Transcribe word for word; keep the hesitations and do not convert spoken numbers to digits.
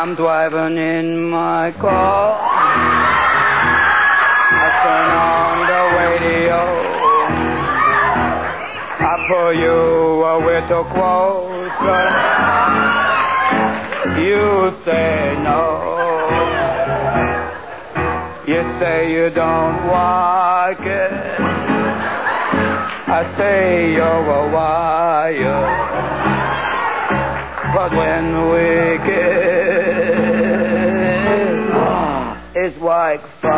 I'm driving in my car. I turn on the radio. I pull you a little closer. You say no. You say you don't like it. I say you're a wire. But when we kiss, it's like fire.